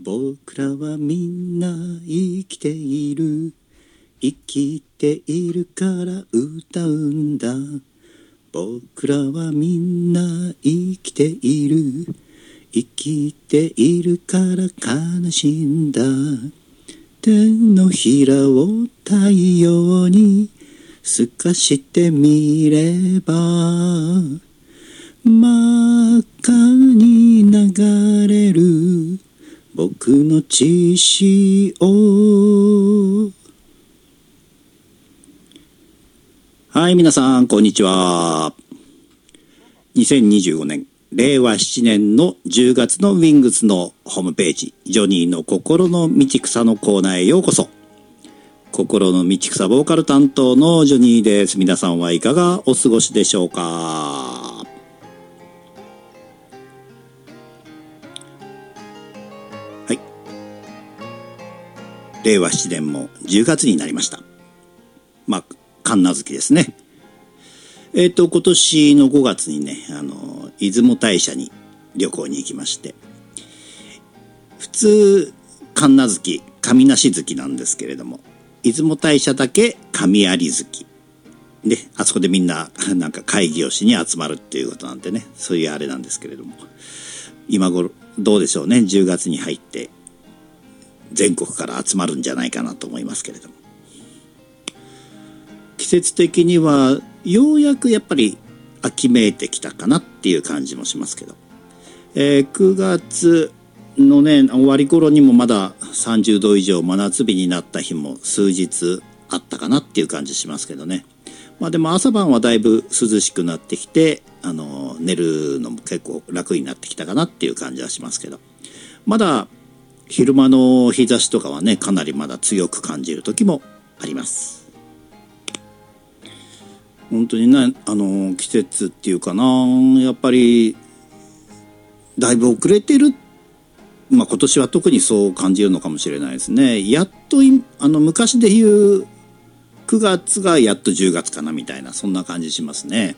僕らはみんな生きている、生きているから歌うんだ。僕らはみんな生きている、生きているから悲しいんだ。手のひらを太陽に透かしてみれば、真っ赤に流れる僕の血潮。はい、皆さんこんにちは。2025年令和7年の10月のウィングスのホームページ、ジョニーの心の道草のコーナーへようこそ。心の道草ボーカル担当のジョニーです。皆さんはいかがお過ごしでしょうか。はい、令和7年も10月になりました。まあ神無月ですね。今年の5月にね、出雲大社に旅行に行きまして、普通神無月、神無し月なんですけれども、出雲大社だけ神有月で、あそこでみんななんか会議をしに集まるっていうことなんでね、そういうあれなんですけれども、今頃どうでしょうね。10月に入って全国から集まるんじゃないかなと思いますけれども、季節的にはようやくやっぱり秋めいてきたかなっていう感じもしますけど、9月のね終わり頃にもまだ30度以上真夏日になった日も数日あったかなっていう感じしますけどね。まあでも朝晩はだいぶ涼しくなってきて、寝るのも結構楽になってきたかなっていう感じはしますけど、まだ昼間の日差しとかはねかなりまだ強く感じる時もあります。本当にね、季節っていうかな、やっぱりだいぶ遅れてる。まあ今年は特にそう感じるのかもしれないですね。やっと昔で言う9月がやっと10月かなみたいな、そんな感じしますね。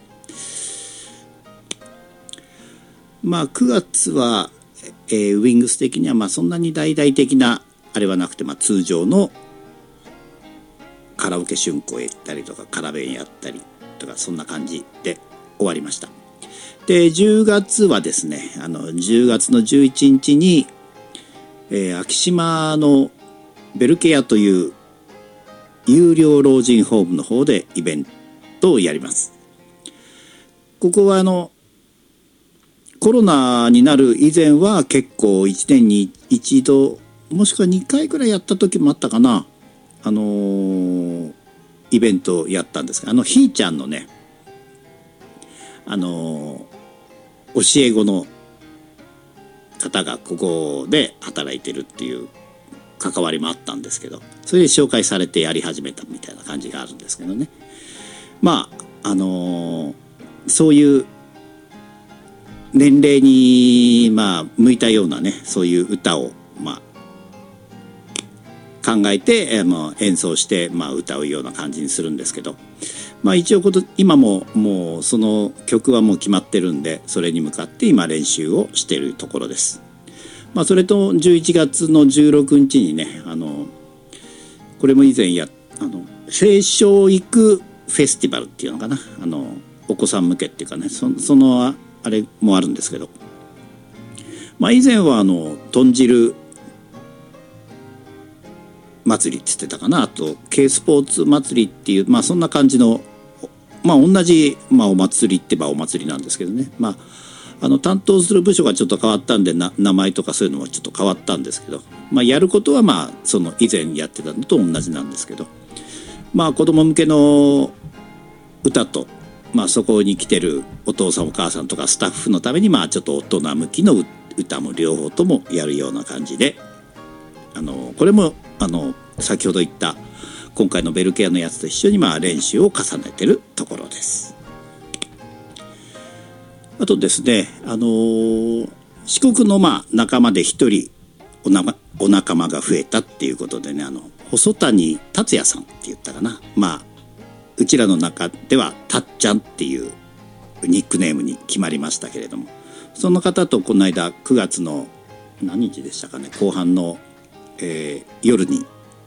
まあ9月は、ウィングス的にはまあそんなに大々的なあれはなくて、まあ通常のカラオケ春光へ行ったりとかカラベンやったりとか、そんな感じで終わりました。で10月はですね、10月の11日に、昭島のベルケアという有料老人ホームの方でイベントをやります。ここはコロナになる以前は結構1年に1度もしくは2回くらいやった時もあったかな、イベントをやったんですが、ひーちゃんのね教え子の方がここで働いてるっていう関わりもあったんですけど、それで紹介されてやり始めたみたいな感じがあるんですけどね。まあそういう年齢にまあ向いたようなね、そういう歌をまあ考えて、演奏して、歌うような感じにするんですけど、一応今ももうその曲はもう決まってるんで、それに向かって今練習をしているところです。それと11月の16日にね、これも以前青少育フェスティバルっていうのかな、お子さん向けっていうかね、そのあれもあるんですけど、以前は豚汁祭りって言ってたかな、あと K スポーツ祭りっていう、そんな感じの同じ、お祭りってお祭りなんですけどね、担当する部署がちょっと変わったんで名前とかそういうのもちょっと変わったんですけど、やることはその以前やってたのと同じなんですけど、子供向けの歌と、そこに来てるお父さんお母さんとかスタッフのためにちょっと大人向きの歌も両方ともやるような感じで、これも先ほど言った今回のベルケアのやつと一緒に練習を重ねてるところです。あとですね、四国の仲間で一人お仲間が増えたっていうことでね、細谷達也さんって言ったかな、うちらの中ではたっちゃんっていうニックネームに決まりましたけれども、その方とこの間9月の何日でしたかね、後半の、夜に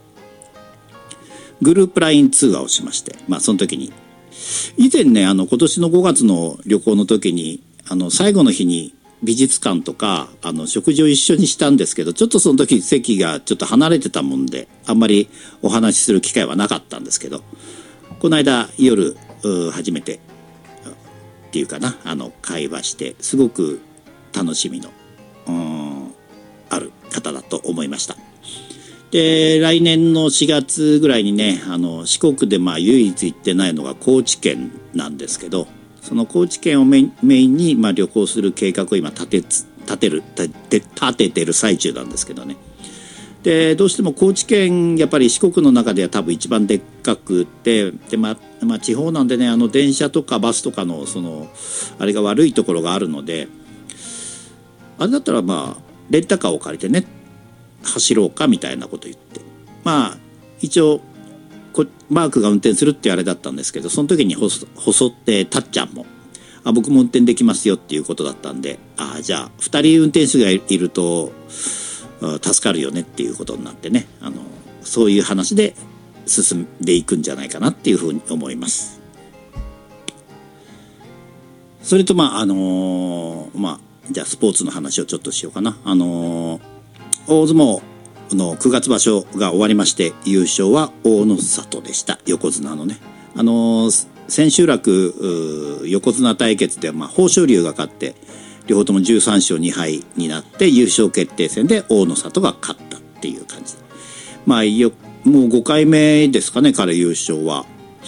グループ LINE 通話をしまして、その時に以前ね、今年の5月の旅行の時に最後の日に美術館とか食事を一緒にしたんですけど、ちょっとその時席がちょっと離れてたもんであんまりお話しする機会はなかったんですけど、この間夜初めてっていうかな、会話してすごく楽しみのある方だと思いました。で、来年の4月ぐらいにね、四国で唯一行ってないのが高知県なんですけど、その高知県をメインに旅行する計画を今立ててる最中なんですけどね。で、どうしても高知県やっぱり四国の中では多分一番でっかくて、で地方なんでね、電車とかバスとかのあれが悪いところがあるので、あれだったらレンタカーを借りてね走ろうかみたいなこと言って、一応マークが運転するってあれだったんですけど、その時に細ってたっちゃんも僕も運転できますよっていうことだったんで、じゃあ2人運転手がいると助かるよねっていうことになってね、そういう話で進んでいくんじゃないかなっていうふうに思います。それとじゃあスポーツの話をちょっとしようかな。大相撲の9月場所が終わりまして、優勝は大野里でした。横綱のね、千秋楽横綱対決で豊昇龍が勝って両方とも13勝2敗になって優勝決定戦で大野里が勝ったっていう感じで、もう5回目ですかね、彼優勝は。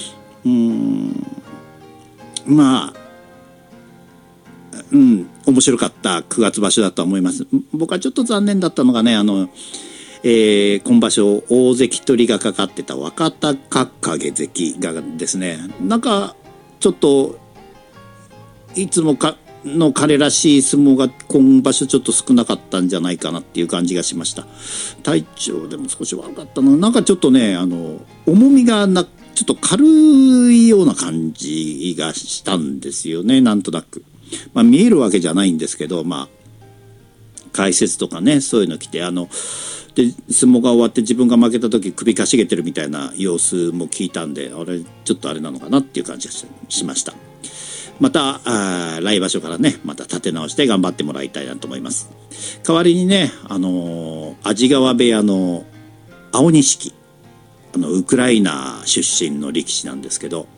面白かった9月場所だと思います。僕はちょっと残念だったのがね、今場所大関取りがかかってた若隆景関がですね、なんかちょっといつもの彼らしい相撲が今場所ちょっと少なかったんじゃないかなっていう感じがしました。体調でも少し悪かったの、なんかちょっとね、重みがちょっと軽いような感じがしたんですよね、なんとなく。見えるわけじゃないんですけど、解説とかね、そういうの来てで相撲が終わって自分が負けた時首かしげてるみたいな様子も聞いたんで、ちょっとあれなのかなっていう感じがしました。また来場所からね、また立て直して頑張ってもらいたいなと思います。代わりにね、安治川部屋の青錦、ウクライナ出身の力士なんですけど、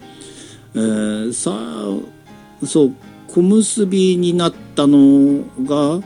小結びになったのが、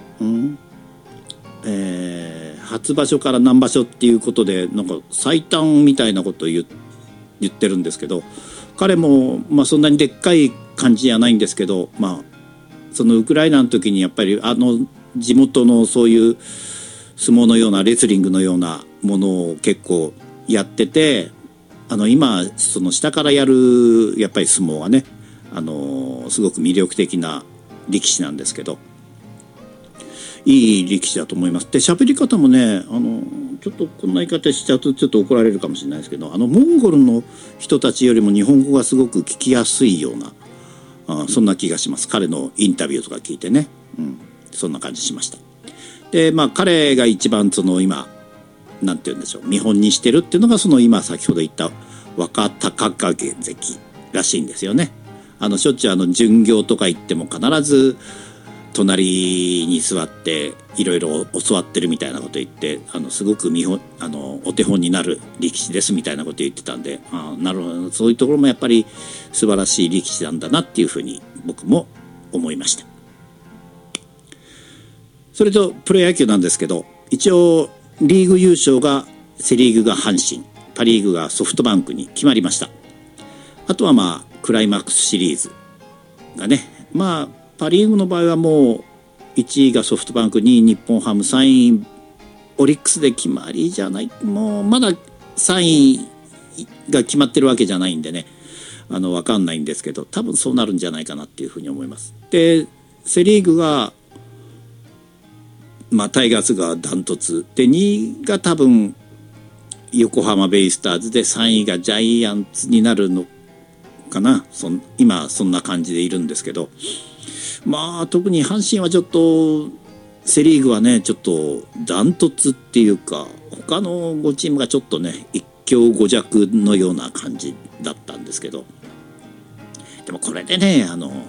初場所から何場所っていうことでなんか最短みたいなことを言ってるんですけど、彼もそんなにでっかい感じじゃないんですけど、そのウクライナの時にやっぱり地元のそういう相撲のようなレスリングのようなものを結構やってて、今その下からやるやっぱり相撲はね、すごく魅力的な力士なんですけど、いい力士だと思います。で、喋り方もね、ちょっとこんな言い方しちゃうとちょっと怒られるかもしれないですけど、モンゴルの人たちよりも日本語がすごく聞きやすいような、そんな気がします。彼のインタビューとか聞いてね、そんな感じしました。で、彼が一番今なんて言うんでしょう、見本にしてるっていうのが今先ほど言った若隆景関らしいんですよね。しょっちゅう巡業とか行っても必ず隣に座っていろいろ教わってるみたいなこと言って、すごくお手本になる力士ですみたいなこと言ってたんで、なるほど、そういうところもやっぱり素晴らしい力士なんだなっていうふうに僕も思いました。それとプロ野球なんですけど、一応リーグ優勝がセリーグが阪神、パリーグがソフトバンクに決まりました。あとはクライマックスシリーズがね、パリーグの場合はもう1位がソフトバンク、2位日本ハム、3位オリックスで決まりじゃない、もうまだ3位が決まってるわけじゃないんでね、分かんないんですけど、多分そうなるんじゃないかなっていうふうに思います。で、セリーグがタイガースがダントツで、2位が多分横浜ベイスターズで、3位がジャイアンツになるのかな。今そんな感じでいるんですけど、特に阪神はちょっとセ・リーグはねちょっとダントツっていうか、他の5チームがちょっとね一強五弱のような感じだったんですけど、でもこれでね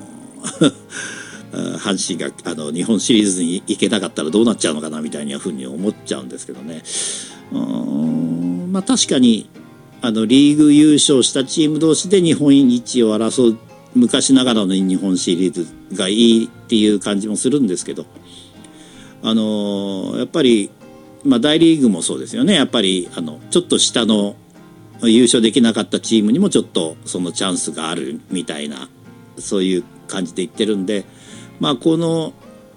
阪神が日本シリーズに行けなかったらどうなっちゃうのかなみたいなふうに思っちゃうんですけどね。まあ確かにリーグ優勝したチーム同士で日本一を争う昔ながらの日本シリーズがいいっていう感じもするんですけど、やっぱり、まあ、大リーグもそうですよね。やっぱりちょっと下の優勝できなかったチームにもちょっとそのチャンスがあるみたいな、そういう感じで言ってるんで、まあこの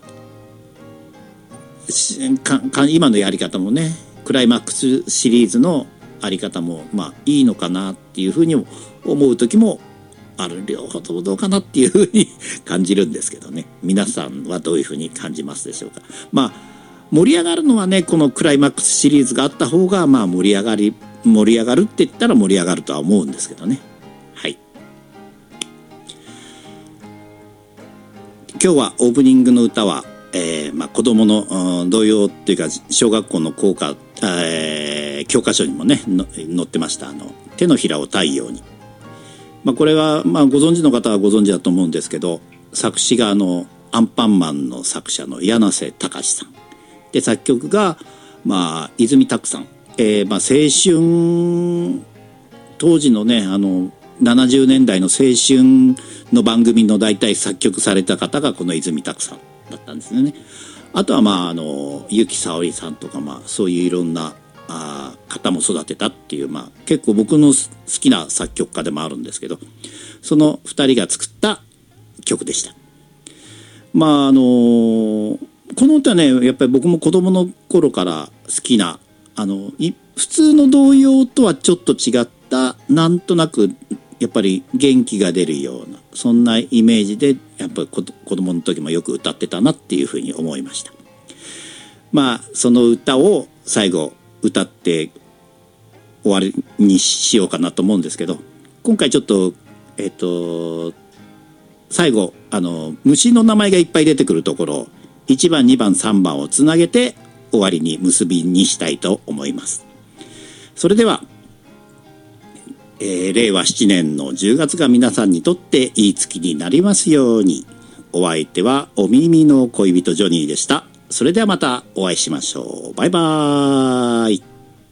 今のやり方もね、クライマックスシリーズのあり方もまあいいのかなっていうふうに思う時もある。両方ともどうかなっていうふうに感じるんですけどね。皆さんはどういうふうに感じますでしょうか。まあ盛り上がるのはね、このクライマックスシリーズがあった方がまあ盛り上がるって言ったら盛り上がるとは思うんですけどね。はい。今日はオープニングの歌は、まあ子供の童謡っていうか小学校の校歌、教科書にもね載ってました手のひらを太陽に。まあこれはまあご存知の方はご存知だと思うんですけど、作詞がアンパンマンの作者の柳瀬隆さんで、作曲がまあ泉拓さん。まあ青春当時のね70年代の青春の番組の大体作曲された方がこの泉拓さんだったんですよね。あとはまあ由紀さおりさんとか、まあそういういろんな方も育てたっていう、まあ結構僕の好きな作曲家でもあるんですけど、その2人が作った曲でした。まあこの歌ね、やっぱり僕も子供の頃から好きな普通の童謡とはちょっと違ったなんとなくやっぱり元気が出るようなそんなイメージでやっぱり子供の時もよく歌ってたなっていうふうに思いました。まあその歌を最後歌って終わりにしようかなと思うんですけど、今回ちょっと最後虫の名前がいっぱい出てくるところを1番2番3番をつなげて終わりに結びにしたいと思います。それでは、令和7年の10月が皆さんにとっていい月になりますように。お相手はお耳の恋人ジョニーでした。それではまたお会いしましょう。バイバーイ。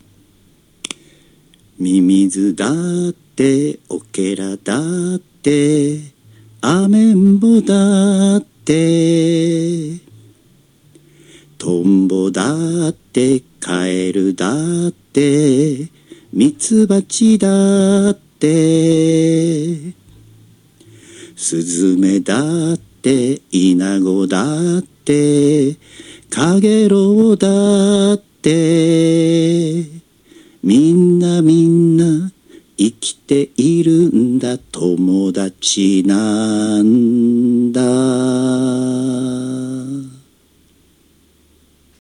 ミミズだってオケラだってアメンボだってトンボだってカエルだってミツバチだってスズメだってイナゴだってカゲロウだってみんな生きているんだ、友達なんだ。